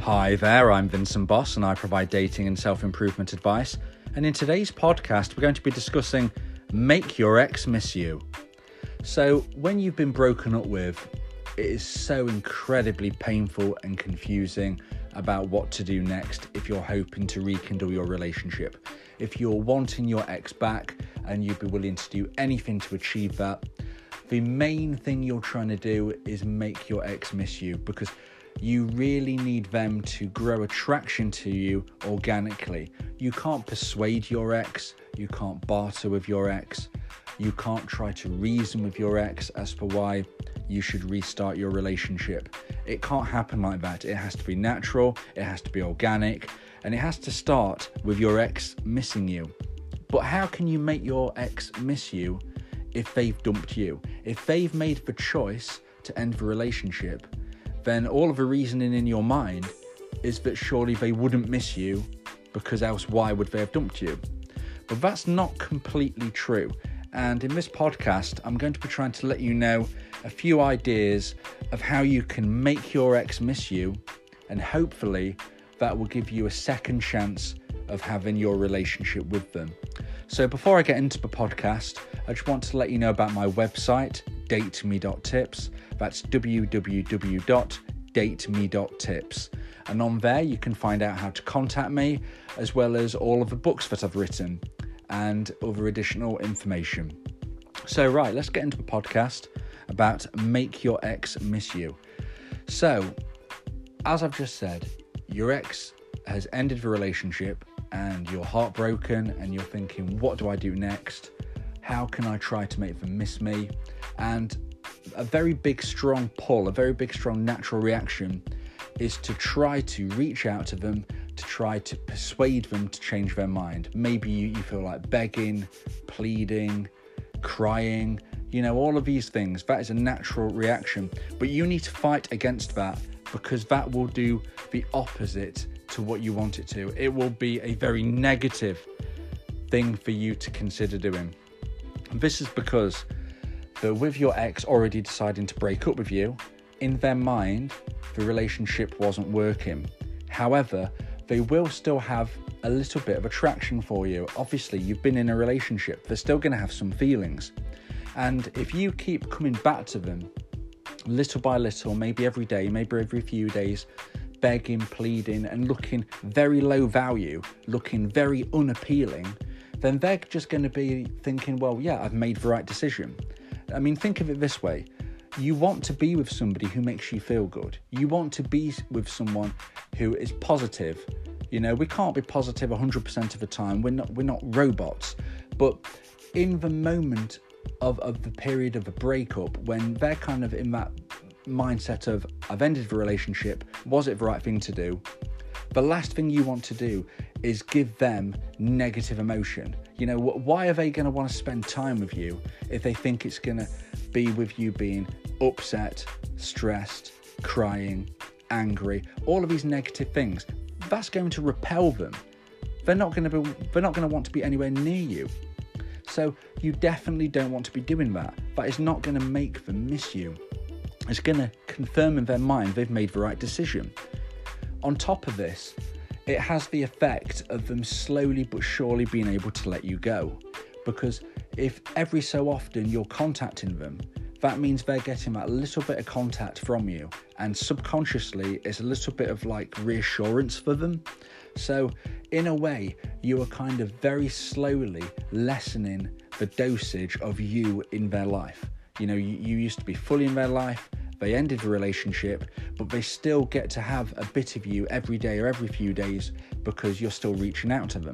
Hi there, I'm Vincent Boss and I provide dating and self-improvement advice. And in today's podcast, we're going to be discussing Make Your Ex Miss You. So when you've been broken up with, it is so incredibly painful and confusing about what to do next if you're hoping to rekindle your relationship. If you're wanting your ex back and you'd be willing to do anything to achieve that, the main thing you're trying to do is make your ex miss you, because you really need them to grow attraction to you organically. You can't persuade your ex, you can't barter with your ex, you can't try to reason with your ex as for why you should restart your relationship. It can't happen like that. It has to be natural, it has to be organic, and it has to start with your ex missing you. But how can you make your ex miss you if they've dumped you? If they've made the choice to end the relationship, then all of the reasoning in your mind is that surely they wouldn't miss you, because else why would they have dumped you? But that's not completely true. And in this podcast, I'm going to be trying to let you know a few ideas of how you can make your ex miss you, and hopefully that will give you a second chance of having your relationship with them. So before I get into the podcast, I just want to let you know about my website, dateme.tips. That's www.dateme.tips. And on there, you can find out how to contact me, as well as all of the books that I've written and other additional information. So right, let's get into the podcast about Make Your Ex Miss You. So, as I've just said, your ex has ended the relationship and you're heartbroken and you're thinking, what do I do next? How can I try to make them miss me? And a very big, strong pull, a very big, strong natural reaction is to try to reach out to them, to try to persuade them to change their mind. Maybe you feel like begging, pleading, crying, all of these things. That is a natural reaction. But you need to fight against that, because that will do the opposite to what you want it to. It will be a very negative thing for you to consider doing. This is because with your ex already deciding to break up with you, in their mind, the relationship wasn't working. However, they will still have a little bit of attraction for you. Obviously, you've been in a relationship. They're still going to have some feelings. And if you keep coming back to them little by little, maybe every day, maybe every few days, begging, pleading, and looking very low value, looking very unappealing, then they're just going to be thinking, well, yeah, I've made the right decision. I mean, think of it this way. You want to be with somebody who makes you feel good. You want to be with someone who is positive. We can't be positive 100% of the time. We're not robots. But in the moment of the period of a breakup, when they're kind of in that mindset of, I've ended the relationship, was it the right thing to do? The last thing you want to do is give them negative emotion. Why are they going to want to spend time with you if they think it's going to be with you being upset, stressed, crying, angry, all of these negative things? That's going to repel them. They're not going to want to be anywhere near you. So you definitely don't want to be doing that. That is not going to make them miss you. It's going to confirm in their mind they've made the right decision. On top of this, it has the effect of them slowly but surely being able to let you go. Because if every so often you're contacting them, that means they're getting that little bit of contact from you. And subconsciously, it's a little bit of like reassurance for them. So in a way, you are kind of very slowly lessening the dosage of you in their life. You used to be fully in their life. They ended the relationship, but they still get to have a bit of you every day or every few days because you're still reaching out to them.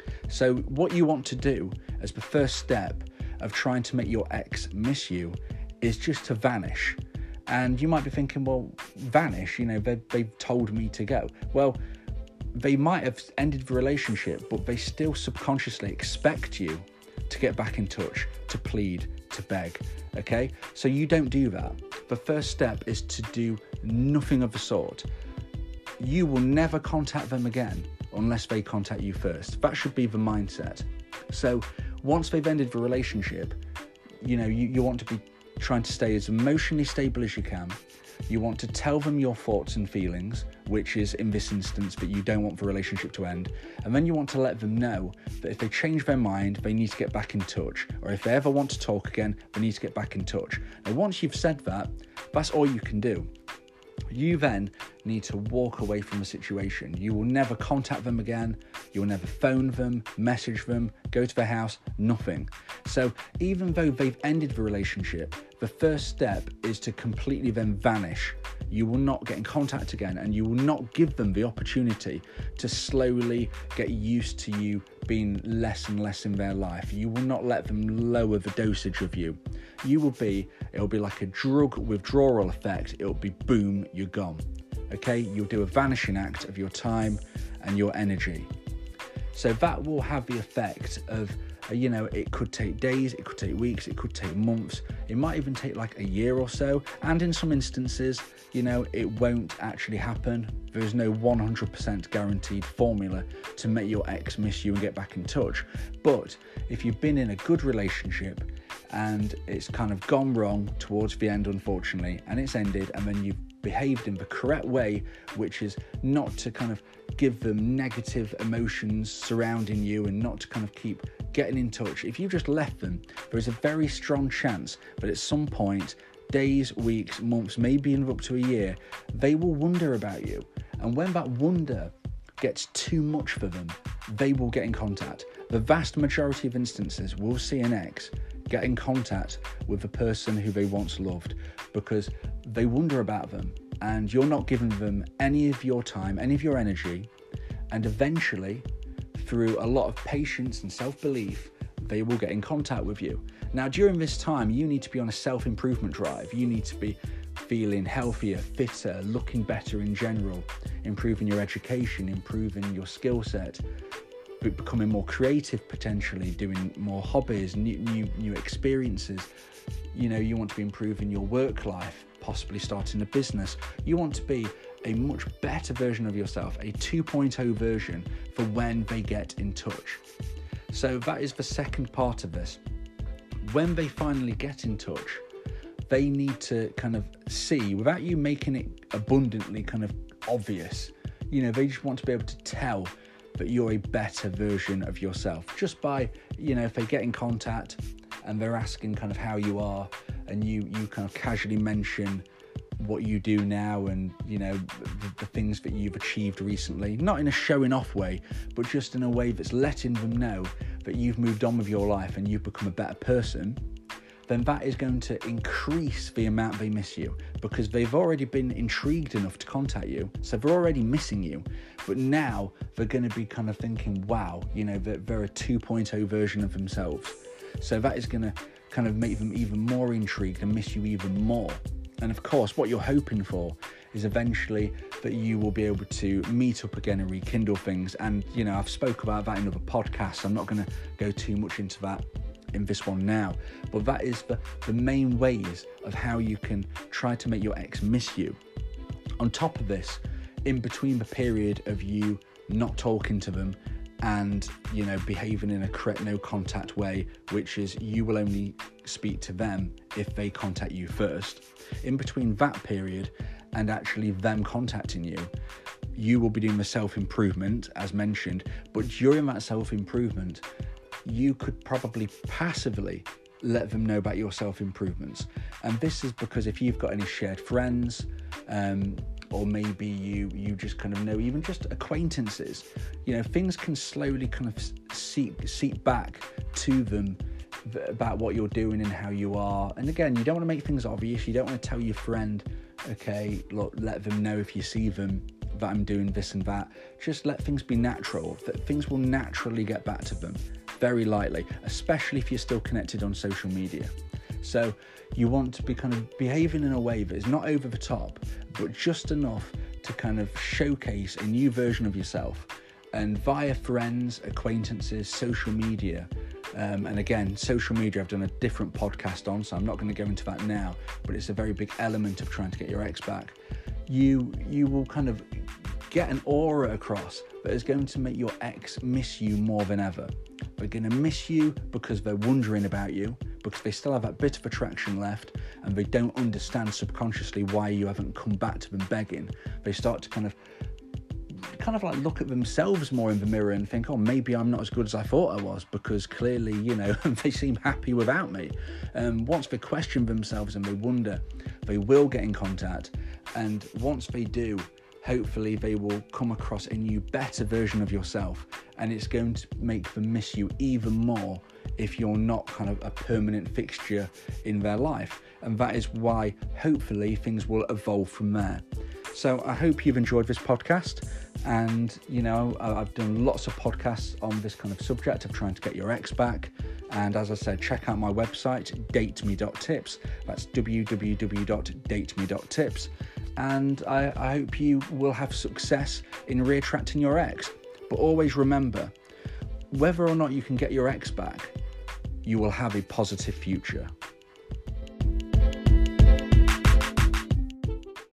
So what you want to do as the first step of trying to make your ex miss you is just to vanish. And you might be thinking, well, vanish, they've told me to go. Well, they might have ended the relationship, but they still subconsciously expect you to get back in touch, to plead, to beg, okay? So you don't do that. The first step is to do nothing of the sort. You will never contact them again unless they contact you first. That should be the mindset. So once they've ended the relationship, you want to be trying to stay as emotionally stable as you can. You want to tell them your thoughts and feelings, which is in this instance that you don't want the relationship to end. And then you want to let them know that if they change their mind, they need to get back in touch. Or if they ever want to talk again, they need to get back in touch. Now, once you've said that, that's all you can do. You then need to walk away from the situation. You will never contact them again. You will never phone them, message them, go to their house, nothing. So even though they've ended the relationship, the first step is to completely then vanish. You will not get in contact again, and you will not give them the opportunity to slowly get used to you being less and less in their life. You will not let them lower the dosage of you. It'll be like a drug withdrawal effect. It'll be boom, you're gone. Okay, you'll do a vanishing act of your time and your energy. So that will have the effect of, it could take days, it could take weeks, it could take months. It might even take like a year or so. And in some instances, it won't actually happen. There is no 100% guaranteed formula to make your ex miss you and get back in touch. But if you've been in a good relationship and it's kind of gone wrong towards the end, unfortunately, and it's ended, and then you've behaved in the correct way, which is not to kind of give them negative emotions surrounding you and not to kind of keep getting in touch. If you just left them, there is a very strong chance that at some point, days, weeks, months, maybe even up to a year, they will wonder about you. And when that wonder gets too much for them, they will get in contact. The vast majority of instances, we'll see an ex get in contact with the person who they once loved because they wonder about them, and you're not giving them any of your time, any of your energy, and eventually, through a lot of patience and self-belief, they will get in contact with you. Now, during this time, you need to be on a self-improvement drive. You need to be feeling healthier, fitter, looking better in general, improving your education, improving your skill set, becoming more creative, potentially doing more hobbies, new experiences. You want to be improving your work life, possibly starting a business. You want to be a much better version of yourself, a 2.0 version for when they get in touch. So that is the second part of this. When they finally get in touch, they need to kind of see, without you making it abundantly kind of obvious, they just want to be able to tell that you're a better version of yourself. Just by, if they get in contact and they're asking kind of how you are, and you kind of casually mention what you do now and, the things that you've achieved recently, not in a showing off way, but just in a way that's letting them know that you've moved on with your life and you've become a better person, then that is going to increase the amount they miss you, because they've already been intrigued enough to contact you. So they're already missing you, but now they're going to be kind of thinking, wow, they're a 2.0 version of themselves. So that is going to kind of make them even more intrigued and miss you even more. And of course, what you're hoping for is eventually that you will be able to meet up again and rekindle things. And, I've spoke about that in other podcasts. I'm not going to go too much into that in this one now, but that is the main ways of how you can try to make your ex miss you. On top of this, in between the period of you not talking to them and behaving in a correct no contact way, which is you will only speak to them if they contact you first, in between that period and actually them contacting you, you will be doing the self-improvement as mentioned. But during that self-improvement, you could probably passively let them know about your self-improvements. And this is because if you've got any shared friends, or maybe you just kind of know, even just acquaintances, things can slowly kind of seep back to them about what you're doing and how you are. And again, you don't want to make things obvious. You don't want to tell your friend, okay, look, let them know if you see them that I'm doing this and that. Just let things be natural, that things will naturally get back to them very lightly, especially if you're still connected on social media. So you want to be kind of behaving in a way that is not over the top, but just enough to kind of showcase a new version of yourself. And via friends, acquaintances, social media, and again, social media I've done a different podcast on, so I'm not going to go into that now, but it's a very big element of trying to get your ex back. You will kind of get an aura across that is going to make your ex miss you more than ever. They're going to miss you because they're wondering about you, because they still have that bit of attraction left, and they don't understand subconsciously why you haven't come back to them begging. They start to kind of like look at themselves more in the mirror and think, oh, maybe I'm not as good as I thought I was, because clearly, they seem happy without me. Once they question themselves and they wonder, they will get in contact. And once they do, hopefully they will come across a new, better version of yourself. And it's going to make them miss you even more if you're not kind of a permanent fixture in their life. And that is why, hopefully, things will evolve from there. So I hope you've enjoyed this podcast. And, I've done lots of podcasts on this kind of subject of trying to get your ex back. And as I said, check out my website, dateme.tips. That's www.dateme.tips. And I hope you will have success in reattracting your ex. But always remember, whether or not you can get your ex back, you will have a positive future.